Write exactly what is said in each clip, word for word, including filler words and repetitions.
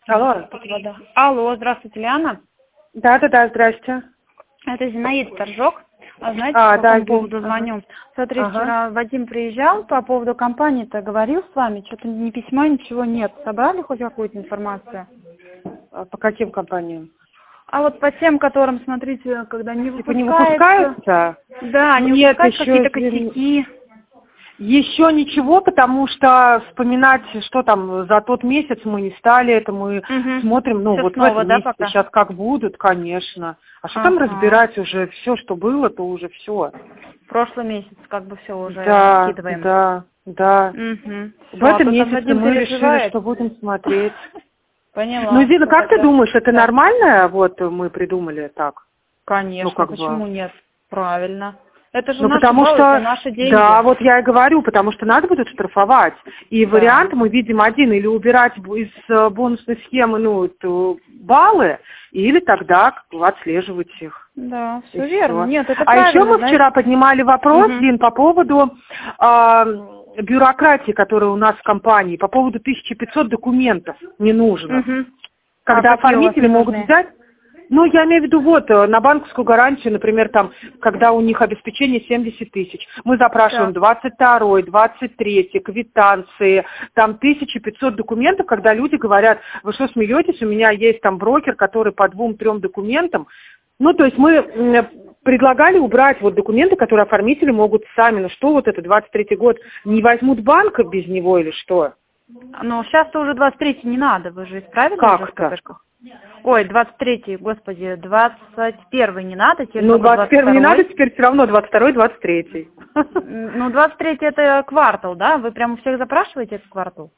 Алло. Вода. Алло, здравствуйте, Лиана. Да-да-да, здрасте. Это Зинаида Торжок. А знаете, А, по да, какому поводу ага. звоню? Смотри, Ага. вчера Вадим приезжал по поводу компании-то, говорил с вами, что-то ни письма, ничего нет. Собрали хоть какую-то информацию? А по каким компаниям? А вот по тем, которым, смотрите, когда не Типа не выпускается... выпускаются? Да, не Нет, выпускаются еще, какие-то косяки. еще ничего, потому что вспоминать, что там за тот месяц мы не стали, это мы Угу. смотрим, ну Всё вот снова, в этом да, месяце пока? сейчас как будут, конечно. А что там Ага. разбирать уже, все, что было, то уже все. Прошлый месяц как бы все уже Да, скидываем. да, да. Угу. В этом месяце Вадим мы решили, переживает. что будем смотреть. Поняла. Ну, Зина, как ты Тогда- думаешь, это Да. нормально? Вот мы придумали так. Конечно, Ну, как почему бы. нет? Правильно. Это же Ну, наши потому баллы, что, это наши деньги. да, вот я и говорю, потому что надо будет штрафовать. И Да. вариант мы видим один, или убирать из э, бонусной схемы, ну, это баллы, или тогда как бы отслеживать их. Да, И все верно. всё. Нет, это А правильно. еще мы знаете. вчера поднимали вопрос, Мгм. Дин, по поводу э, бюрократии, которая у нас в компании, по поводу тысячи пятисот документов ненужных. Мгм. Когда А какие у вас оформители могут ненужные? взять, ну, я имею в виду, вот, э, на банковскую гарантию, например, там, когда у них обеспечение семьдесят тысяч, мы запрашиваем Так. двадцать второй, двадцать третий, квитанции, там тысяча пятьсот документов, когда люди говорят, вы что, смеетесь, у меня есть там брокер, который по двум-трем документам. Ну, то есть мы м, предлагали убрать вот документы, которые оформители могут сами. Ну, что вот это, двадцать третий год, не возьмут банк без него или что? Ну, сейчас-то уже двадцать третий не надо, вы же исправили Как уже в то? КПшках? Ой, двадцать третий, господи, двадцать первый не надо, теперь Ну, только двадцать первый не надо, двадцать второй. теперь все равно двадцать второй, двадцать третий. Ну, двадцать третий это квартал, да? Вы прямо у всех запрашиваете этот квартал?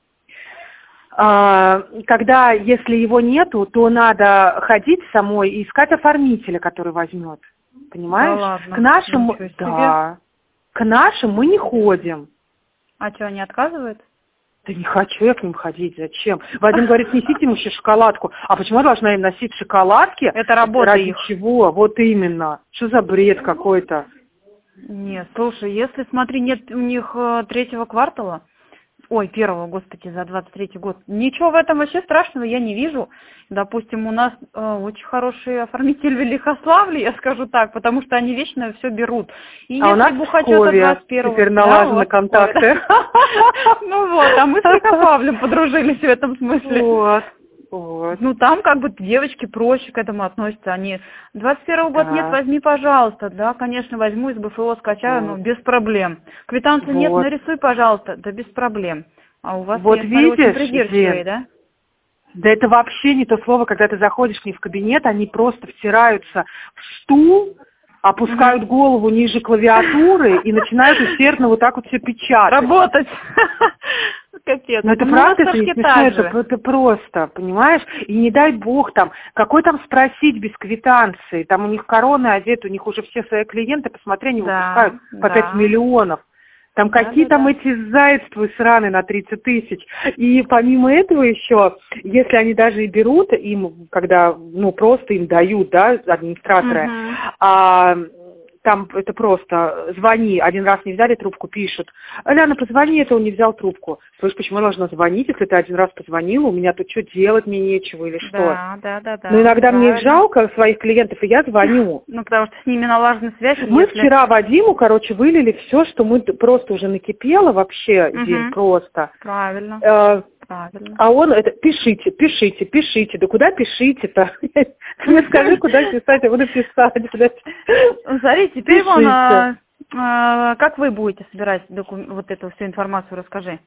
А, когда, если его нету, то надо ходить самой и искать оформителя, который возьмет. Понимаешь? Да ладно. К нашим, Ничего себе. да, к нашим мы не ходим. А что, они отказывают? Да не хочу я к ним ходить, зачем? Вадим говорит, несите им еще шоколадку. А почему я должна им носить шоколадки? Это работа Ради их. чего? Вот именно. Что за бред какой-то? Нет, слушай, если, смотри, нет у них э, третьего квартала, ой, первого, господи, за двадцать третий год, ничего в этом вообще страшного я не вижу. Допустим, у нас э, очень хороший оформитель в Великославле, я скажу так, потому что они вечно все берут. И А у нас если в Бухачёта Пскове двадцать первого... теперь Да, у налажены вас в Пскове, контакты. да? Ну вот, а мы с Лихославлем подружились в этом смысле. Вот, вот. Ну, там как бы девочки проще к этому относятся. Они, двадцать первого год нет, Да. возьми, пожалуйста. Да, конечно, возьму, из БФО скачаю, но Вот. без проблем. Квитанцию нет, Вот. нарисуй, пожалуйста. Да без проблем. А у вас, Вот я смотрю, очень видишь, придирчивые, Зин, да? да это вообще не то слово, когда ты заходишь к ним в кабинет, они просто втираются в стул, опускают Мгм. голову ниже клавиатуры и начинают усердно вот так вот все печатать. Работать. Капец. Но это Ну, у нас правда, это не тоже смешно, так это, же. это просто, понимаешь? И не дай бог там, какой там спросить без квитанции, там у них короны одеты, у них уже все свои клиенты, посмотри, они Да, выпускают по да. пять миллионов. Там Да, какие да, там да. эти зайцевые сраны на тридцать тысяч. И помимо этого еще, если они даже и берут, им, когда, ну, просто им дают, да, администраторы, Мгм. а, там это просто звони, один раз не взяли трубку, пишут, Ляна, позвони, это он не взял трубку. Слышь, почему я должна звонить, если ты один раз позвонила, у меня тут что, делать мне нечего или что? Да, да, да, да. Но иногда мне их правильно. жалко, своих клиентов, и я звоню. Ну, потому что с ними налажена связь. и Мы если... вчера Вадиму, короче, вылили все, что мы просто уже накипело вообще, Мгм. Дин, просто. Правильно. Э, Правильно. А он, это, пишите, пишите, пишите. Да куда пишите-то? Ты мне скажи, куда писать, я буду писать. Смотри, теперь вон, Пишите. а, а, как вы будете собирать доку- вот эту всю информацию, расскажи.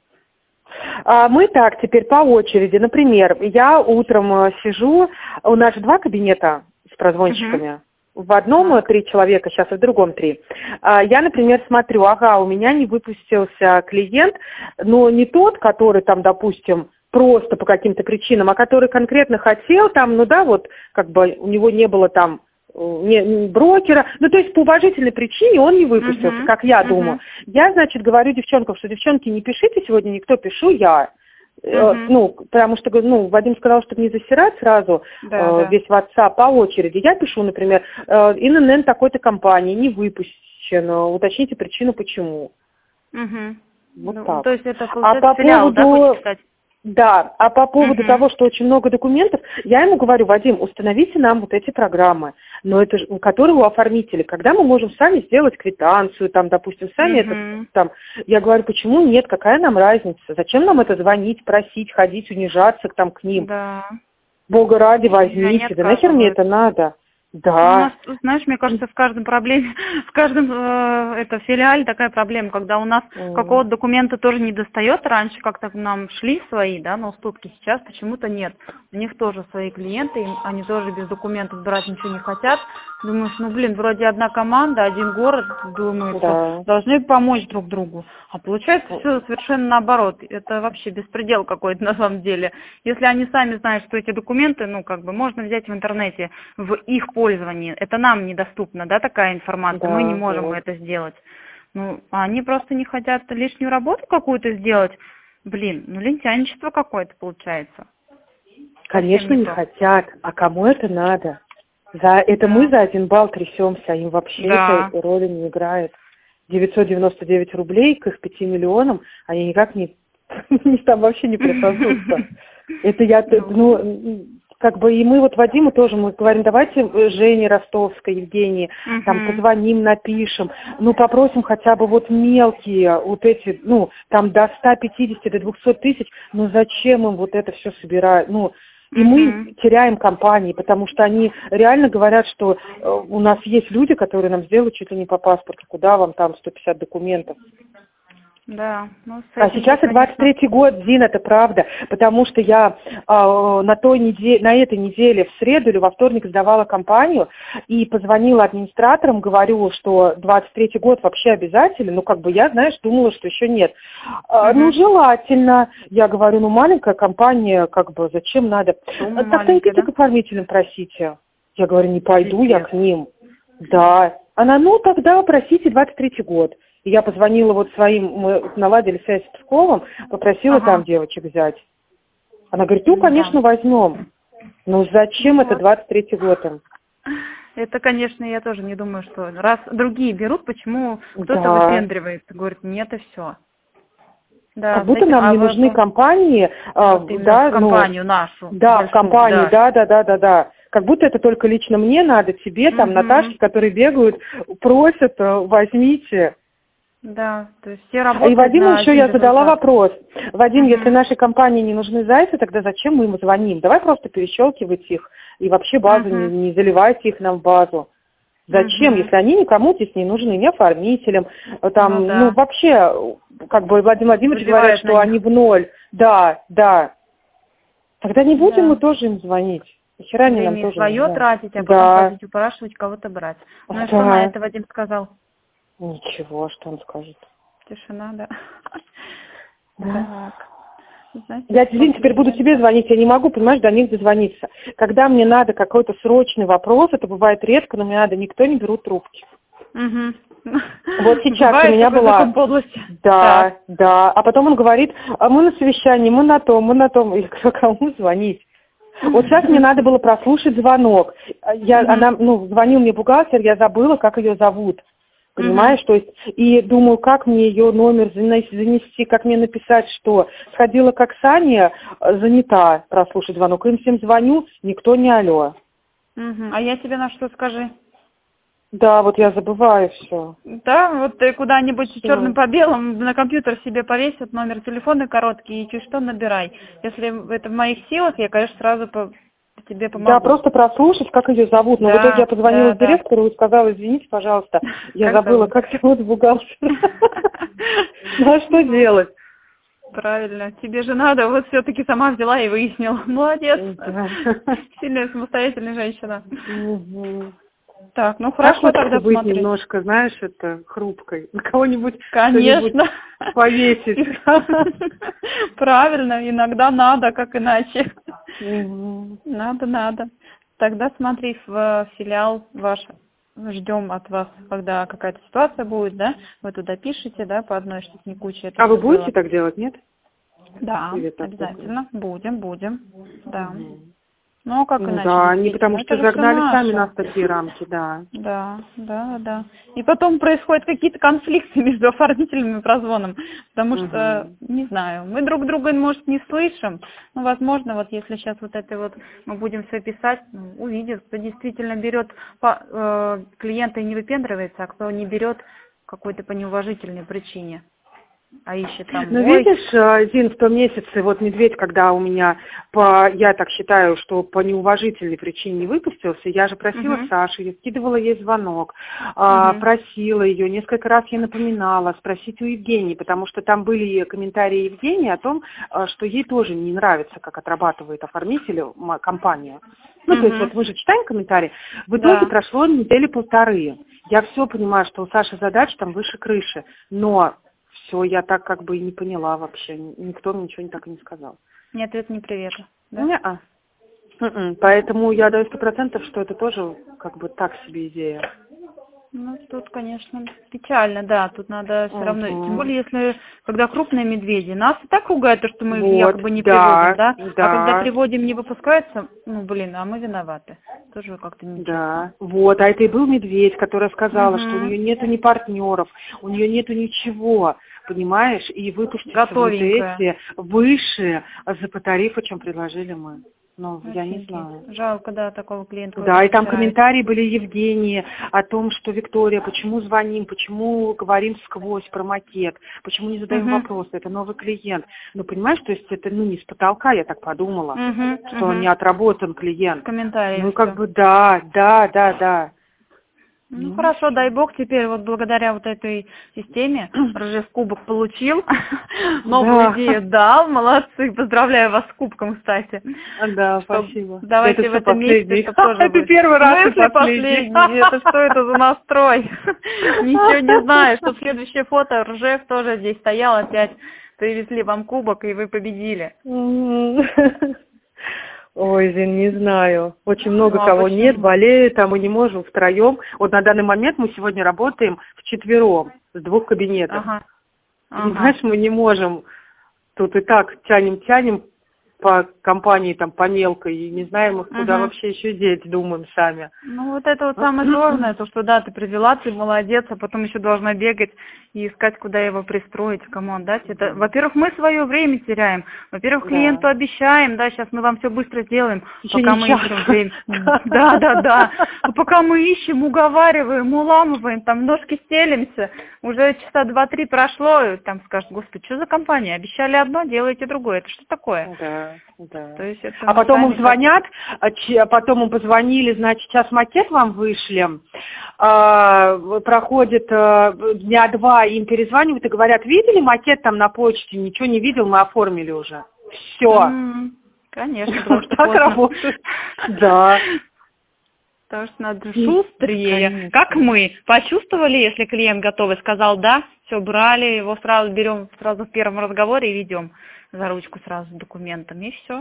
А мы так, теперь по очереди. Например, я утром э, сижу, у нас же два кабинета с прозвончиками. В одном Так. три человека, сейчас в другом три. А, Я, например, смотрю, ага, у меня не выпустился клиент, но не тот, который там, допустим, просто по каким-то причинам, а который конкретно хотел там, ну да, вот, как бы у него не было там э, не, не брокера, ну то есть по уважительной причине он не выпустился, Мгм. как я Мгм. думаю. Я, значит, говорю девчонкам, что девчонки, не пишите сегодня никто, пишу я. Э, Мгм. Ну, потому что, ну, Вадим сказал, чтобы не засирать сразу Да, э, да. весь WhatsApp по очереди. Я пишу, например, э, ИНН такой-то компании не выпущен, э, уточните причину, почему. Мгм. Вот Ну, так. то есть это, А получается, по филиал, да, поводу... будете писать? Да, а по поводу Мгм. того, что очень много документов, я ему говорю: Вадим, установите нам вот эти программы, но это же, которые у оформителей, когда мы можем сами сделать квитанцию, там, допустим, сами это, Мгм. там, я говорю, почему нет, какая нам разница, зачем нам это звонить, просить, ходить, унижаться там к ним, Да. Бога ради, И они возьмите, да нахер мне отказывают. это надо, Ну, у нас, да, знаешь, мне кажется, в каждом проблеме, в каждом э, это филиале такая проблема, когда у нас М, какого-то документа тоже не достает, раньше как-то нам шли свои, да, на уступки, сейчас почему-то нет. У них тоже свои клиенты, им- они тоже без документов брать ничего не хотят. Думаешь, ну, блин, вроде одна команда, один город, думается, да. должны помочь друг другу. А получается все совершенно наоборот. Это вообще беспредел какой-то на самом деле. Если они сами знают, что эти документы, ну, как бы, можно взять в интернете в их пользовании. Это нам недоступна, да, такая информация. Мы не Да, можем вот. это сделать. Ну, а они просто не хотят лишнюю работу какую-то сделать. Блин, ну, лентяничество какое-то получается. Совсем Конечно, не не то. хотят. А кому это надо? За это мы Да. за один балл трясемся, а им вообще Да. это роли не играет. девятьсот девяносто девять рублей к их пяти миллионам, они никак не, не там вообще не присосутся. Это я, Ну, ну, как бы и мы вот Вадиму тоже, мы говорим, давайте Жене Ростовской, Евгении, там мгм. позвоним, напишем, ну попросим хотя бы вот мелкие, вот эти, ну, там до ста пятидесяти, до двухсот тысяч, ну зачем им вот это все собирать, ну, и мы Мгм. теряем компании, потому что они реально говорят, что э, у нас есть люди, которые нам сделают чуть ли не по паспорту, куда вам там сто пятьдесят документов. Да, ну с А этим-то, сейчас и двадцать конечно. третий год, Дин, это правда, потому что я э, на той неделе, на этой неделе в среду или во вторник сдавала компанию и позвонила администраторам, говорю, что двадцать третий год вообще обязательно, ну как бы я, знаешь, думала, что еще нет. А, ну Мгм. желательно, я говорю, ну маленькая компания, как бы зачем надо? Сумма «А, так-то маленькая, идите да? к оформителям, просите. Я говорю, не пойду я Пипец. к ним. Да. Она, ну тогда просите двадцать третий год. И я позвонила вот своим, мы наладили связь с Псковом, попросила там Ага. девочек взять. Она говорит, ну, Ну да. конечно, возьмем. Ну, зачем Ну это вот. двадцать третий год им? Это, конечно, я тоже не думаю, что раз другие берут, почему кто-то Да. выпендривается, говорит, нет и все. Как Да, с будто этим, нам а не вы нужны по- компании, а, вот именно в да, ну, компанию нашу да, в большую, компанию, да. да, да, да, да, да. Как будто это только лично мне надо, тебе, там, Угу. Наташке, которые бегают, просят, э, возьмите. Да, то есть все А И работают Вадиму на еще один я задала результат. вопрос. Вадим, если Угу. нашей компании не нужны зайцы, тогда зачем мы им звоним? Давай просто перещелкивать их и вообще базу не, Угу. не заливайте их нам в базу. Зачем, Угу. если они никому здесь не нужны, ни оформителям, э, Ну там, ну да. вообще, э, как бы Владимир Владимирович говорят, Забивают на что они них. в ноль. Да, да. Тогда не будем мы Да. тоже им звонить. Нихера они нам Время и тоже не свое нужны. тратить, а потом Да, ходить упрашивать, кого-то брать. Ну и что на да. это Вадим сказал? Ничего, что он скажет. Тишина, да. Да. Так. Значит, Я, по Лин, теперь буду тебе клиентам. звонить, я не могу, понимаешь, до них дозвониться. Когда мне надо какой-то срочный вопрос, это бывает редко, но мне надо, никто не берут трубки. Угу. Вот сейчас у Бывает меня такой была... закон подлости. Так. Да, да. А потом он говорит, а мы на совещании, мы на том, мы на том. Я говорю, кому звонить? Вот сейчас мне надо было прослушать звонок. Я, Мгм. она, ну, звонил мне бухгалтер, я забыла, как ее зовут. Мгм. Понимаешь, то есть, и думаю, как мне ее номер занести, как мне написать, что сходила к Оксане, э, занята прослушать звонок, им всем звоню, никто не алло. Мгм. А я тебе на что скажи? Да, вот я забываю все. Да, вот ты куда-нибудь черным Все. по белому на компьютер себе повесят номер телефона короткий и чуть что набирай. Если это в моих силах, я, конечно, сразу по тебе Да, помогу. просто прослушать, как ее зовут. Но в итоге Да, я позвонила да, да. директору и сказала, извините, пожалуйста, я Как забыла, зовут? как зовут бухгалтера. Ну а что Ну, делать? правильно. Тебе же надо, вот все-таки сама взяла и выяснила. Молодец. Да. Сильная, самостоятельная женщина. Мгм. Так, ну Как хорошо, хочется тогда быть смотри. немножко, знаешь, это хрупкой. На кого-нибудь что-нибудь Конечно. повесить. Правильно, иногда надо, как иначе. Мгм. Надо, надо. Тогда смотри, в филиал ваш ждем от вас, когда какая-то ситуация будет, да? Вы туда пишете, да, по одной, чтобы не куча это А вы все будете было. так делать, нет? Да, Или так только? обязательно. Будем, будем. Да. Мгм. Ну, а как Ну иначе? да, они действительно? потому Это что же всё загнали сами наше. нас в такие рамки, да. Да, да, да. И потом происходят какие-то конфликты между оформителями и прозвоном, потому что, Угу. не знаю, мы друг друга, может, не слышим, но, возможно, вот если сейчас вот это вот мы будем все писать, ну, увидят, кто действительно берет по, э, клиента и не выпендривается, а кто не берет какой-то по неуважительной причине, а ищет там, Ну, ой, видишь, э, Зин, в том месяце, вот медведь, когда у меня, по, я так считаю, что по неуважительной причине не выпустился, я же просила угу, Сашу, я скидывала ей звонок, а, угу, просила ее, несколько раз ей напоминала спросить у Евгении, потому что там были комментарии Евгении о том, а, что ей тоже не нравится, как отрабатывает оформитель м, компания. Ну, то есть угу, вот мы же читаем комментарии, в итоге да. прошло недели полторы. Я все понимаю, что у Саши задача там выше крыши, но все, я так как бы и не поняла вообще. Никто мне ничего не так и не сказал. Ни ответ, ни привета, да? Не-а. М-м. Поэтому я даю сто процентов, что это тоже как бы так себе идея. Ну, тут, конечно, печально, да, тут надо все равно, тем Угу. более, если, когда крупные медведи, нас и так ругают, то, что мы их Вот, якобы не да, приводим, да, да, а когда приводим, не выпускается, ну, блин, а мы виноваты, тоже как-то нечестно. да. Вот, а это и был медведь, которая сказала, Угу. что у нее нету ни партнеров, у нее нету ничего, понимаешь, и выпуститься в Готовенькая. МТС выше за по тарифу, чем предложили мы. Ну, я не Офигеть. знаю. Жалко, да, такого клиента. Да, и там который комментарии были Евгении о том, что Виктория, почему звоним, почему говорим сквозь про макет, почему не задаем Угу. вопросы, это новый клиент. Ну, понимаешь, то есть это ну, не с потолка, я так подумала, Угу. что Угу. не отработан клиент. Комментарии. Ну, как бы да, да, да, да. Ну, Ну, хорошо, дай бог, теперь вот благодаря вот этой системе Ржев кубок получил, новую да. идею дал, молодцы, поздравляю вас с кубком, кстати. Да, Что спасибо. давайте Это в всё этом месяце, последний. чтобы тоже Это вы... первый раз и В смысле последний. последний? Это что это за настрой? Ничего не знаю, что следующее фото Ржев тоже здесь стоял, опять привезли вам кубок, и вы победили. Ой, Зин, не знаю. Очень много Ну, а кого почему? нет, болеет, а мы не можем втроем. Вот на данный момент мы сегодня работаем вчетвером с двух кабинетов. Ага. Понимаешь, Ага. мы не можем. Тут и так тянем-тянем по компании, там, по мелкой, и не знаем их куда Мгм. вообще еще деть, думаем сами. Ну, вот это вот самое сложное, то, что, да, ты привела, ты молодец, а потом еще должна бегать и искать, куда его пристроить, кому отдать. Это, во-первых, мы свое время теряем. Во-первых, Да. клиенту обещаем, да, сейчас мы вам все быстро сделаем, В течение пока мы часа. ищем время. Да, да, да. Но пока мы ищем, уговариваем, уламываем, там, ножки стелимся, уже часа два-три прошло, и там скажут, господи, что за компания? Обещали одно, делаете другое. Это что такое? Да, да. То есть это А потом им сами звонят, а че- а потом им позвонили, значит, сейчас макет вам вышлем, а, проходит а, дня два, им перезванивают и говорят, видели макет там на почте, ничего не видел, мы оформили уже. Все. М, Конечно, потому что Так поздно. работает. Да. Потому что надо И- шустрее. конечно. Как мы. Почувствовали, если клиент готовый, сказал да, все, брали, его сразу берем сразу в первом разговоре и ведем за ручку сразу с документами, и все.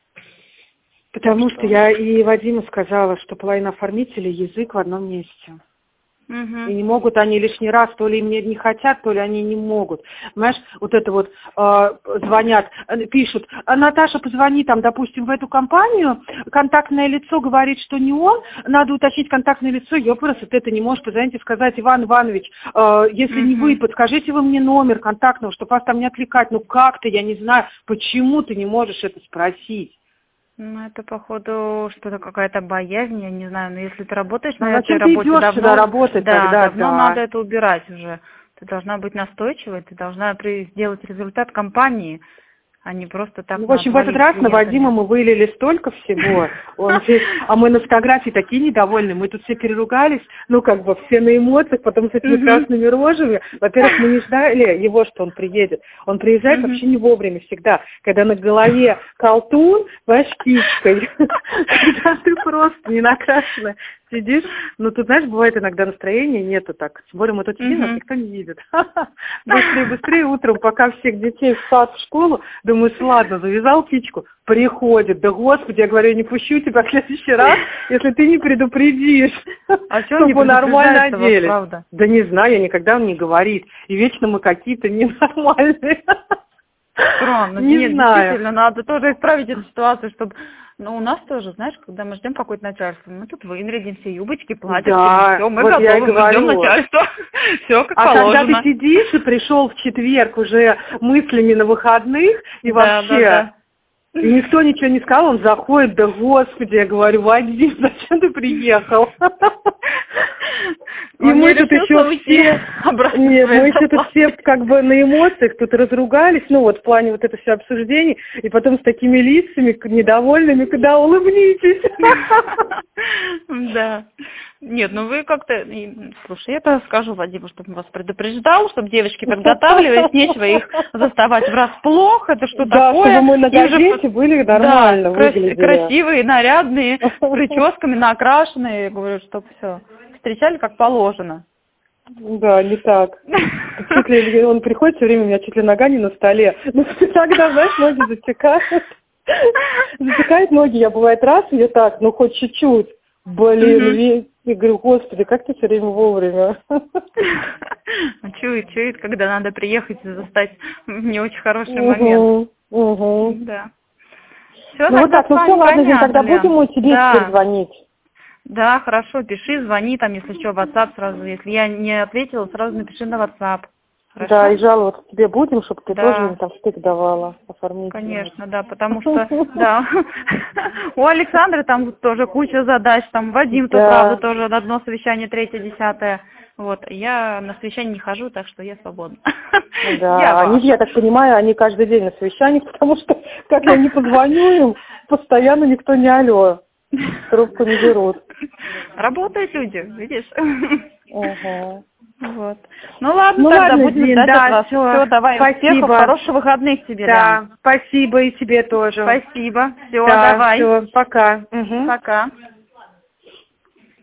Потому что я и Вадиму сказала, что половина оформителей язык в одном месте. И не могут они лишний раз, то ли им не, не хотят, то ли они не могут. Понимаешь, вот это вот э, звонят, э, пишут, «А, Наташа, позвони там, допустим, в эту компанию, контактное лицо говорит, что не он, надо уточнить контактное лицо, ёпрст, это не может позвонить и сказать, Иван Иванович, э, если не вы, подскажите вы мне номер контактного, чтобы вас там не отвлекать. Ну как-то, я не знаю, почему ты не можешь это спросить? Ну, это, походу, что-то какая-то боязнь, я не знаю, но если ты работаешь Ну, на зачем этой ты работе идёшь давно, сюда работать да, тогда, давно да. надо это убирать уже. Ты должна быть настойчивой, ты должна при- сделать результат компании, а не просто так. Ну, в общем, в этот раз на Вадима мы вылили столько всего, он здесь, а мы на фотографии такие недовольны, мы тут все переругались, ну, как бы все на эмоциях, потом с этими Мгм. красными рожами. Во-первых, мы не ждали его, что он приедет. Он приезжает Мгм. вообще не вовремя всегда, когда на голове колтун, знаешь, птичкой, когда ты просто не накрашенная сидишь. Ну, тут, знаешь, бывает иногда настроения нету так. Тем более мы тут сидим, нас Мгм. никто не видит. Быстрее, быстрее утром, пока всех детей в сад, в школу, думаю, ладно, завязал птичку, приходит. Да, господи, я говорю, я не пущу тебя в следующий раз, если ты не предупредишь, А что он не чтобы нормально предупреждает-то вас, оделись. правда? Да не знаю, я никогда он не говорит. И вечно мы какие-то ненормальные. Странно. Не Нет, знаю. действительно, надо тоже исправить эту ситуацию, чтобы... Ну, у нас тоже, знаешь, когда мы ждем какое-то начальство, мы тут выглядим все юбочки, платья, Да, все, мы вот я и готовы, мы ждем говорю. начальство. Все как А положено. когда ты сидишь и пришел в четверг уже мыслями на выходных, и Да, вообще... да, да. И никто ничего не сказал, он заходит, да господи, я говорю, Вадим, зачем ты приехал? И мы тут еще все, нет, мы еще тут все как бы на эмоциях тут разругались, ну вот в плане вот это все обсуждений, и потом с такими лицами недовольными, когда улыбнитесь. Да. Нет, ну вы как-то... Слушай, я-то скажу Вадиму, чтобы он вас предупреждал, чтобы девочки подготавливались, нечего их заставать врасплох, это что да, такое? Да, чтобы мы на Их же газете были нормально, да, крас- выглядели. красивые, нарядные, с прическами накрашенные, я говорю, чтобы все встречали как положено. Да, не так. Чуть ли он приходит все время, у меня чуть ли нога не на столе. Ну, тогда, знаешь, ноги затекают. Затекают ноги, я бывает раз, и я так, ну хоть чуть-чуть. Блин, mm-hmm. Я говорю, господи, как ты все время вовремя. Чует, чует, когда надо приехать и застать в не очень хороший угу, момент. Угу. Да. Все, ну вот так, ну все, ладно, Жень, тогда Лен. будем мы тебе да. теперь звонить. Да, хорошо, пиши, звони там, если что, в WhatsApp сразу. Если я не ответила, сразу напиши на WhatsApp. Хорошо? Да, и жаловаться тебе будем, чтобы ты да. тоже им там штык давала оформить. Конечно, да, потому что, да, у Александры там тоже куча задач, там Вадим-то, правда, тоже одно совещание, третье, десятое. Вот, я на совещание не хожу, так что я свободна. Да, они, я так понимаю, они каждый день на совещаниях, потому что, как я не позвоню им, постоянно никто не алло, трубку не берут. Работают люди, видишь? Угу. Вот. Ну ладно, ну, тогда ладно, будем Дин, ждать да, от вас. Все, все давай, спасибо. Успехов, хороших выходных тебе. Да, Лен. спасибо и тебе тоже. Спасибо. Все, да, давай. Все, пока. Угу. Пока.